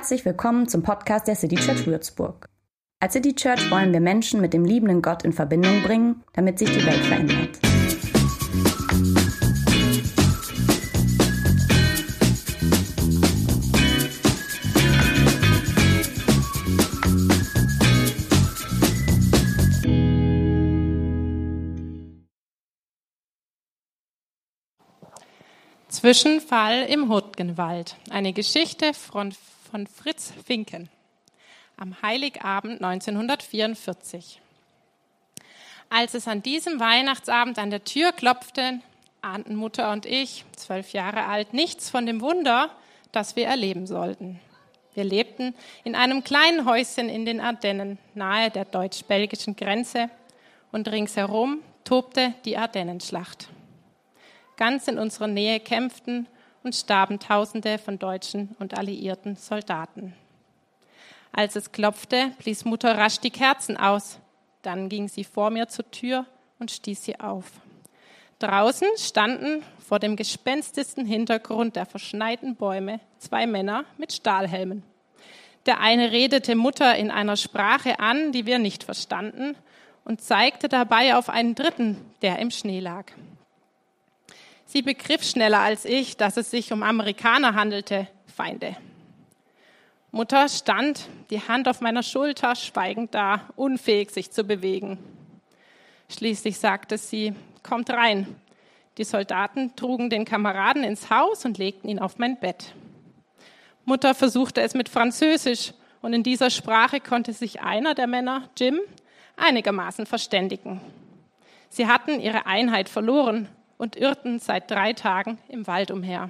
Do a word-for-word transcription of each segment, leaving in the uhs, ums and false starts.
Herzlich willkommen zum Podcast der City Church Würzburg. Als City Church wollen wir Menschen mit dem liebenden Gott in Verbindung bringen, damit sich die Welt verändert. Zwischenfall im Hurtgenwald. Eine Geschichte von, von Fritz Finken. Am Heiligabend neunzehnhundertvierundvierzig. Als es an diesem Weihnachtsabend an der Tür klopfte, ahnten Mutter und ich, zwölf Jahre alt, nichts von dem Wunder, das wir erleben sollten. Wir lebten in einem kleinen Häuschen in den Ardennen, nahe der deutsch-belgischen Grenze, und ringsherum tobte die Ardennenschlacht. Ganz in unserer Nähe kämpften und starben Tausende von deutschen und alliierten Soldaten. Als es klopfte, blies Mutter rasch die Kerzen aus. Dann ging sie vor mir zur Tür und stieß sie auf. Draußen standen vor dem gespenstischsten Hintergrund der verschneiten Bäume zwei Männer mit Stahlhelmen. Der eine redete Mutter in einer Sprache an, die wir nicht verstanden, und zeigte dabei auf einen Dritten, der im Schnee lag. Sie begriff schneller als ich, dass es sich um Amerikaner handelte, Feinde. Mutter stand, die Hand auf meiner Schulter, schweigend da, unfähig sich zu bewegen. Schließlich sagte sie, kommt rein. Die Soldaten trugen den Kameraden ins Haus und legten ihn auf mein Bett. Mutter versuchte es mit Französisch und in dieser Sprache konnte sich einer der Männer, Jim, einigermaßen verständigen. Sie hatten ihre Einheit verloren und irrten seit drei Tagen im Wald umher.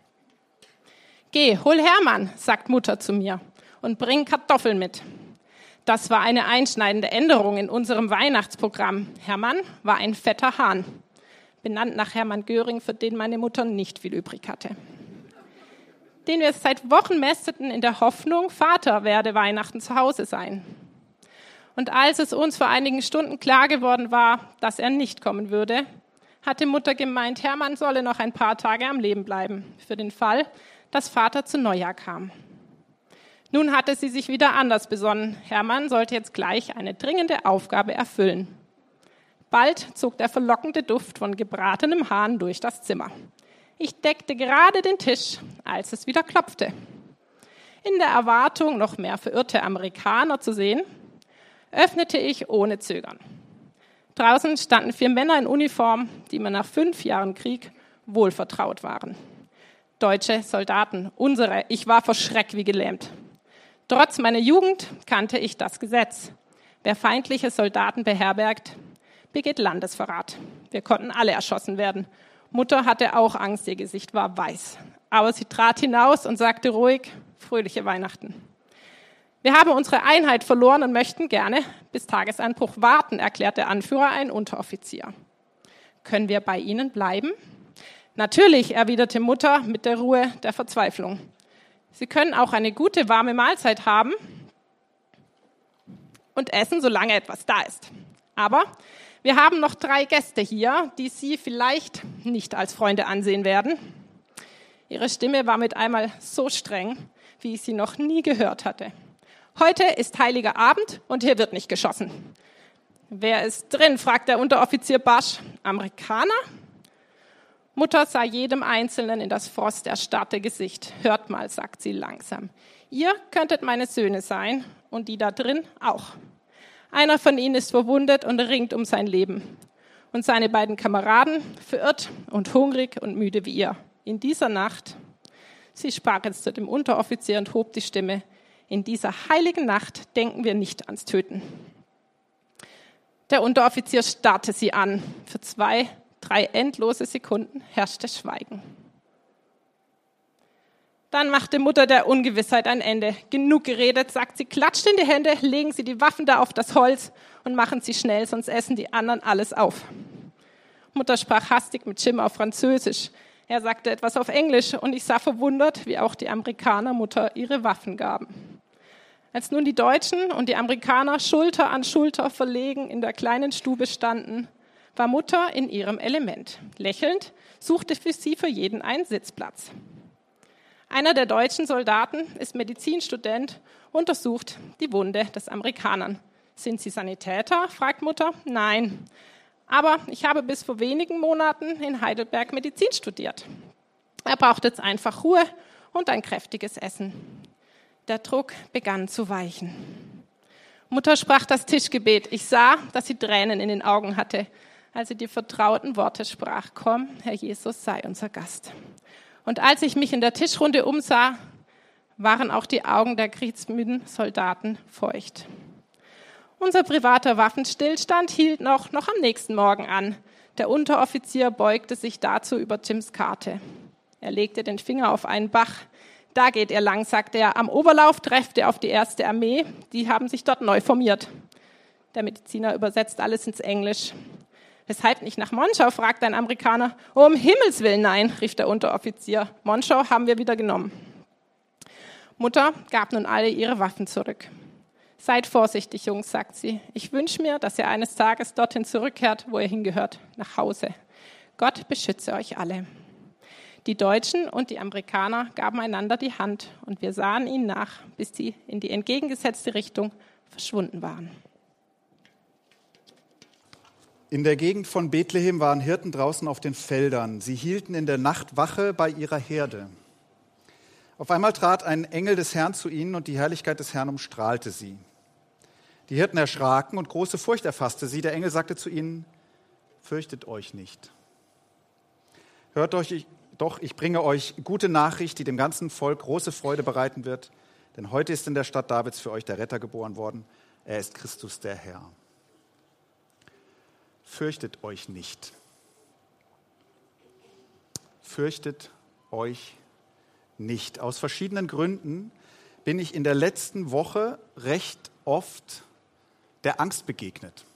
Geh, hol Hermann, sagt Mutter zu mir, und bring Kartoffeln mit. Das war eine einschneidende Änderung in unserem Weihnachtsprogramm. Hermann war ein fetter Hahn, benannt nach Hermann Göring, für den meine Mutter nicht viel übrig hatte. Den wir seit Wochen mästeten in der Hoffnung, Vater werde Weihnachten zu Hause sein. Und als es uns vor einigen Stunden klar geworden war, dass er nicht kommen würde, hatte Mutter gemeint, Hermann solle noch ein paar Tage am Leben bleiben, für den Fall, dass Vater zu Neujahr kam. Nun hatte sie sich wieder anders besonnen. Hermann sollte jetzt gleich eine dringende Aufgabe erfüllen. Bald zog der verlockende Duft von gebratenem Hahn durch das Zimmer. Ich deckte gerade den Tisch, als es wieder klopfte. In der Erwartung, noch mehr verirrte Amerikaner zu sehen, öffnete ich ohne Zögern. Draußen standen vier Männer in Uniform, die mir nach fünf Jahren Krieg wohl vertraut waren. Deutsche Soldaten, unsere, ich war vor Schreck wie gelähmt. Trotz meiner Jugend kannte ich das Gesetz. Wer feindliche Soldaten beherbergt, begeht Landesverrat. Wir konnten alle erschossen werden. Mutter hatte auch Angst, ihr Gesicht war weiß. Aber sie trat hinaus und sagte ruhig, fröhliche Weihnachten. Wir haben unsere Einheit verloren und möchten gerne bis Tagesanbruch warten, erklärt der Anführer, ein Unteroffizier. Können wir bei Ihnen bleiben? Natürlich, erwiderte Mutter mit der Ruhe der Verzweiflung. Sie können auch eine gute, warme Mahlzeit haben und essen, solange etwas da ist. Aber wir haben noch drei Gäste hier, die Sie vielleicht nicht als Freunde ansehen werden. Ihre Stimme war mit einmal so streng, wie ich sie noch nie gehört hatte. Heute ist heiliger Abend und hier wird nicht geschossen. Wer ist drin, fragt der Unteroffizier barsch. Amerikaner? Mutter sah jedem Einzelnen in das frosterstarrte Gesicht. Hört mal, sagt sie langsam. Ihr könntet meine Söhne sein und die da drin auch. Einer von ihnen ist verwundet und ringt um sein Leben. Und seine beiden Kameraden, verirrt und hungrig und müde wie ihr. In dieser Nacht, sie sprach jetzt zu dem Unteroffizier und hob die Stimme, in dieser heiligen Nacht denken wir nicht ans Töten. Der Unteroffizier starrte sie an. Für zwei, drei endlose Sekunden herrschte Schweigen. Dann machte Mutter der Ungewissheit ein Ende. Genug geredet, sagt sie, klatscht in die Hände, legen Sie die Waffen da auf das Holz und machen Sie schnell, sonst essen die anderen alles auf. Mutter sprach hastig mit Jim auf Französisch. Er sagte etwas auf Englisch und ich sah verwundert, wie auch die Amerikaner Mutter ihre Waffen gaben. Als nun die Deutschen und die Amerikaner Schulter an Schulter verlegen in der kleinen Stube standen, war Mutter in ihrem Element. Lächelnd suchte für sie für jeden einen Sitzplatz. Einer der deutschen Soldaten ist Medizinstudent, untersucht die Wunde des Amerikanern. Sind Sie Sanitäter? Fragt Mutter. Nein. Aber ich habe bis vor wenigen Monaten in Heidelberg Medizin studiert. Er braucht jetzt einfach Ruhe und ein kräftiges Essen. Der Druck begann zu weichen. Mutter sprach das Tischgebet. Ich sah, dass sie Tränen in den Augen hatte, als sie die vertrauten Worte sprach. Komm, Herr Jesus, sei unser Gast. Und als ich mich in der Tischrunde umsah, waren auch die Augen der kriegsmüden Soldaten feucht. Unser privater Waffenstillstand hielt noch, noch am nächsten Morgen an. Der Unteroffizier beugte sich dazu über Tims Karte. Er legte den Finger auf einen Bach. Da geht er lang, sagte er. Am Oberlauf trefft er auf die erste Armee. Die haben sich dort neu formiert. Der Mediziner übersetzt alles ins Englisch. Weshalb nicht nach Monschau, fragt ein Amerikaner. Oh, um Himmels Willen, nein, rief der Unteroffizier. Monschau haben wir wieder genommen. Mutter gab nun alle ihre Waffen zurück. Seid vorsichtig, Jungs, sagt sie. Ich wünsche mir, dass ihr eines Tages dorthin zurückkehrt, wo ihr hingehört, nach Hause. Gott beschütze euch alle. Die Deutschen und die Amerikaner gaben einander die Hand und wir sahen ihnen nach, bis sie in die entgegengesetzte Richtung verschwunden waren. In der Gegend von Bethlehem waren Hirten draußen auf den Feldern. Sie hielten in der Nacht Wache bei ihrer Herde. Auf einmal trat ein Engel des Herrn zu ihnen und die Herrlichkeit des Herrn umstrahlte sie. Die Hirten erschraken und große Furcht erfasste sie. Der Engel sagte zu ihnen, fürchtet euch nicht. Hört euch doch, ich bringe euch gute Nachricht, die dem ganzen Volk große Freude bereiten wird. Denn heute ist in der Stadt Davids für euch der Retter geboren worden. Er ist Christus der Herr. Fürchtet euch nicht. Fürchtet euch nicht. Aus verschiedenen Gründen bin ich in der letzten Woche recht oft der Angst begegnet.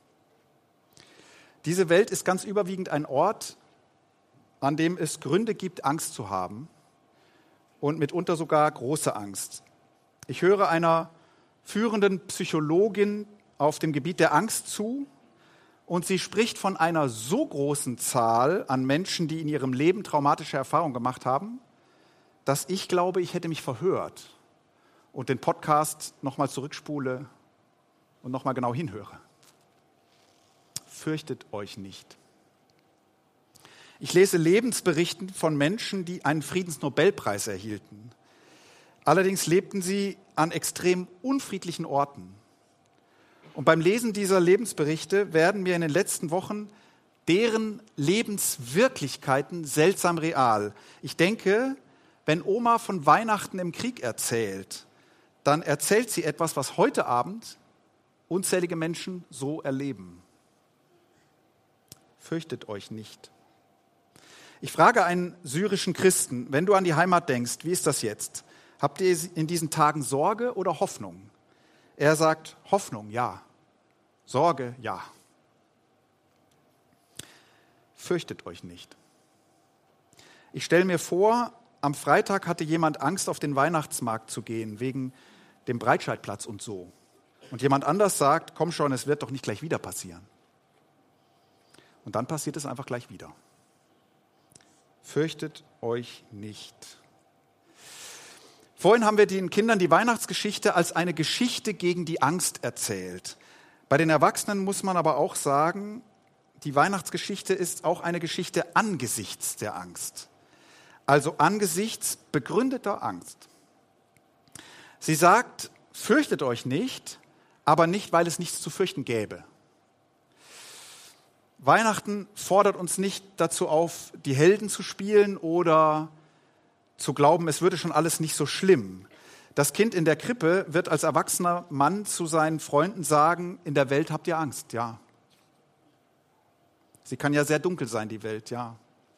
Diese Welt ist ganz überwiegend ein Ort, an dem es Gründe gibt, Angst zu haben und mitunter sogar große Angst. Ich höre einer führenden Psychologin auf dem Gebiet der Angst zu und sie spricht von einer so großen Zahl an Menschen, die in ihrem Leben traumatische Erfahrungen gemacht haben, dass ich glaube, ich hätte mich verhört und den Podcast nochmal zurückspule und nochmal genau hinhöre. Fürchtet euch nicht. Ich lese Lebensberichten von Menschen, die einen Friedensnobelpreis erhielten. Allerdings lebten sie an extrem unfriedlichen Orten. Und beim Lesen dieser Lebensberichte werden mir in den letzten Wochen deren Lebenswirklichkeiten seltsam real. Ich denke, wenn Oma von Weihnachten im Krieg erzählt, dann erzählt sie etwas, was heute Abend unzählige Menschen so erleben. Fürchtet euch nicht. Ich frage einen syrischen Christen, wenn du an die Heimat denkst, wie ist das jetzt? Habt ihr in diesen Tagen Sorge oder Hoffnung? Er sagt, Hoffnung, ja. Sorge, ja. Fürchtet euch nicht. Ich stelle mir vor, am Freitag hatte jemand Angst, auf den Weihnachtsmarkt zu gehen, wegen dem Breitscheidplatz und so. Und jemand anders sagt, komm schon, es wird doch nicht gleich wieder passieren. Und dann passiert es einfach gleich wieder. Fürchtet euch nicht. Vorhin haben wir den Kindern die Weihnachtsgeschichte als eine Geschichte gegen die Angst erzählt. Bei den Erwachsenen muss man aber auch sagen, die Weihnachtsgeschichte ist auch eine Geschichte angesichts der Angst. Also angesichts begründeter Angst. Sie sagt, fürchtet euch nicht, aber nicht, weil es nichts zu fürchten gäbe. Weihnachten fordert uns nicht dazu auf, die Helden zu spielen oder zu glauben, es würde schon alles nicht so schlimm. Das Kind in der Krippe wird als erwachsener Mann zu seinen Freunden sagen, in der Welt habt ihr Angst, ja. Sie kann ja sehr dunkel sein, die Welt, ja.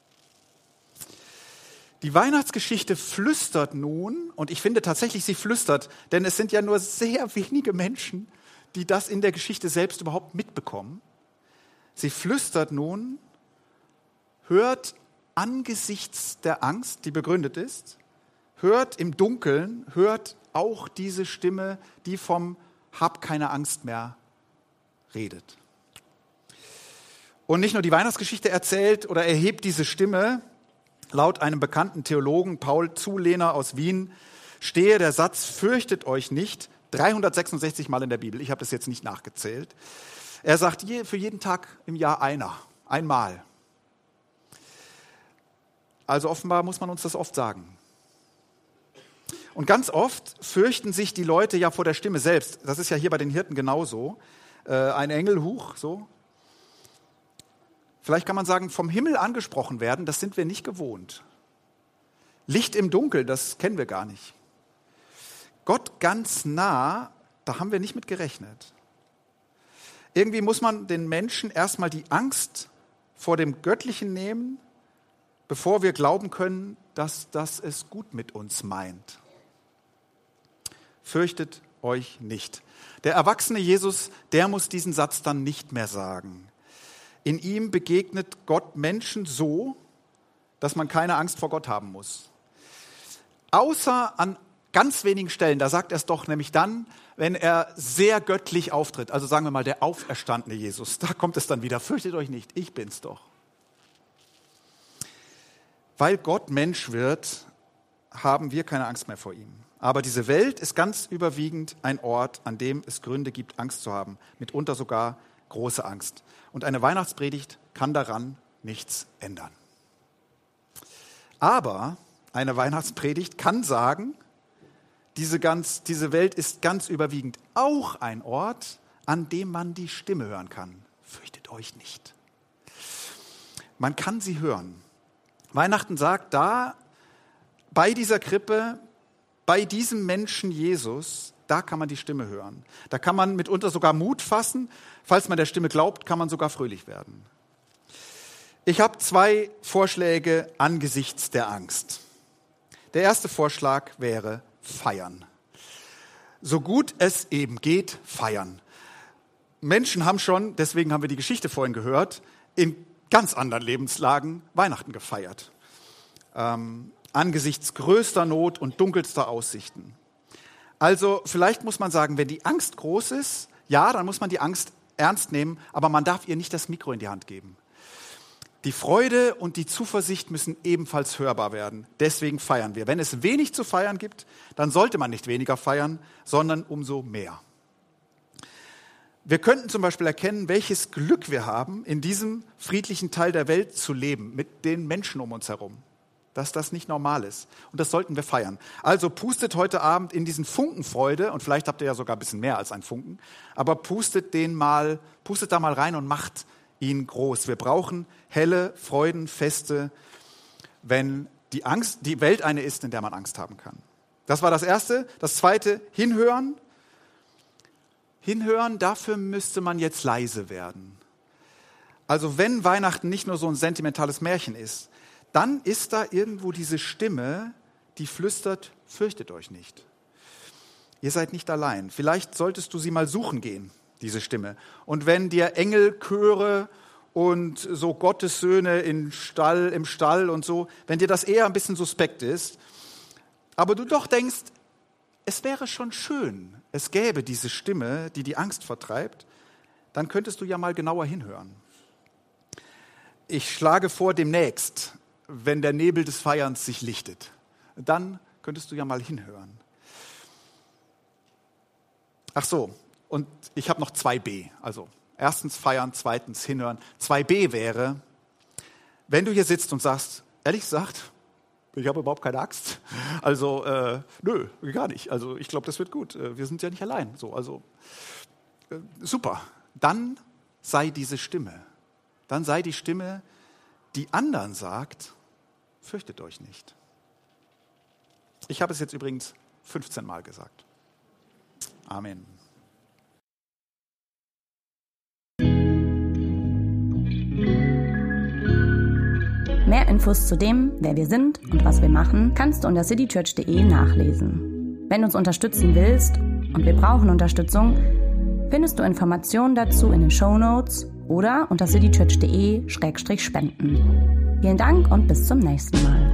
Die Weihnachtsgeschichte flüstert nun, und ich finde tatsächlich, sie flüstert, denn es sind ja nur sehr wenige Menschen, die das in der Geschichte selbst überhaupt mitbekommen. Sie flüstert nun, hört angesichts der Angst, die begründet ist, hört im Dunkeln, hört auch diese Stimme, die vom Hab keine Angst mehr redet. Und nicht nur die Weihnachtsgeschichte erzählt oder erhebt diese Stimme, Laut einem bekannten Theologen, Paul Zulehner aus Wien, stehe der Satz, fürchtet euch nicht, dreihundertsechsundsechzig Mal in der Bibel. Ich habe das jetzt nicht nachgezählt. Er sagt für jeden Tag im Jahr einer, einmal. Also offenbar muss man uns das oft sagen. Und ganz oft fürchten sich die Leute ja vor der Stimme selbst. Das ist ja hier bei den Hirten genauso. Äh, ein Engel, huch, so. Vielleicht kann man sagen, vom Himmel angesprochen werden, das sind wir nicht gewohnt. Licht im Dunkeln, das kennen wir gar nicht. Gott ganz nah, da haben wir nicht mit gerechnet. Irgendwie muss man den Menschen erstmal die Angst vor dem Göttlichen nehmen, bevor wir glauben können, dass das es gut mit uns meint. Fürchtet euch nicht. Der erwachsene Jesus, der muss diesen Satz dann nicht mehr sagen. In ihm begegnet Gott Menschen so, dass man keine Angst vor Gott haben muss. Außer an ganz wenigen Stellen, da sagt er es doch, nämlich dann, wenn er sehr göttlich auftritt. Also sagen wir mal, der auferstandene Jesus. Da kommt es dann wieder, fürchtet euch nicht, ich bin's doch. Weil Gott Mensch wird, haben wir keine Angst mehr vor ihm. Aber diese Welt ist ganz überwiegend ein Ort, an dem es Gründe gibt, Angst zu haben. Mitunter sogar große Angst. Und eine Weihnachtspredigt kann daran nichts ändern. Aber eine Weihnachtspredigt kann sagen, diese, ganz, diese Welt ist ganz überwiegend auch ein Ort, an dem man die Stimme hören kann. Fürchtet euch nicht. Man kann sie hören. Weihnachten sagt, da bei dieser Krippe, bei diesem Menschen Jesus, da kann man die Stimme hören. Da kann man mitunter sogar Mut fassen. Falls man der Stimme glaubt, kann man sogar fröhlich werden. Ich habe zwei Vorschläge angesichts der Angst. Der erste Vorschlag wäre feiern. So gut es eben geht, feiern. Menschen haben schon, deswegen haben wir die Geschichte vorhin gehört, in ganz anderen Lebenslagen Weihnachten gefeiert. Ähm, angesichts größter Not und dunkelster Aussichten. Also vielleicht muss man sagen, wenn die Angst groß ist, ja, dann muss man die Angst ernst nehmen, aber man darf ihr nicht das Mikro in die Hand geben. Die Freude und die Zuversicht müssen ebenfalls hörbar werden. Deswegen feiern wir. Wenn es wenig zu feiern gibt, dann sollte man nicht weniger feiern, sondern umso mehr. Wir könnten zum Beispiel erkennen, welches Glück wir haben, in diesem friedlichen Teil der Welt zu leben, mit den Menschen um uns herum. Dass das nicht normal ist. Und das sollten wir feiern. Also pustet heute Abend in diesen Funken Freude, und vielleicht habt ihr ja sogar ein bisschen mehr als einen Funken, aber pustet den mal, pustet da mal rein und macht ihn groß. Wir brauchen helle Freudenfeste, wenn die Angst, die Welt eine ist, in der man Angst haben kann. Das war das Erste. Das Zweite, hinhören. Hinhören, dafür müsste man jetzt leise werden. Also wenn Weihnachten nicht nur so ein sentimentales Märchen ist, dann ist da irgendwo diese Stimme, die flüstert, fürchtet euch nicht. Ihr seid nicht allein. Vielleicht solltest du sie mal suchen gehen, diese Stimme. Und wenn dir Engelchöre und so Gottessöhne in Stall, im Stall und so, wenn dir das eher ein bisschen suspekt ist, aber du doch denkst, es wäre schon schön, es gäbe diese Stimme, die die Angst vertreibt, dann könntest du ja mal genauer hinhören. Ich schlage vor, demnächst, wenn der Nebel des Feierns sich lichtet, dann könntest du ja mal hinhören. Ach so, und ich habe noch zwei B. Also erstens feiern, zweitens hinhören. zwei B wäre, wenn du hier sitzt und sagst, ehrlich gesagt, ich habe überhaupt keine Angst. Also äh, nö, gar nicht. Also ich glaube, das wird gut. Wir sind ja nicht allein. So, also äh, super. Dann sei diese Stimme. Dann sei die Stimme, die anderen sagt, fürchtet euch nicht. Ich habe es jetzt übrigens fünfzehn Mal gesagt. Amen. Mehr Infos zu dem, wer wir sind und was wir machen, kannst du unter citychurch punkt de nachlesen. Wenn du uns unterstützen willst, und wir brauchen Unterstützung, findest du Informationen dazu in den Shownotes oder unter citychurch punkt de Schrägstrich spenden. Vielen Dank und bis zum nächsten Mal.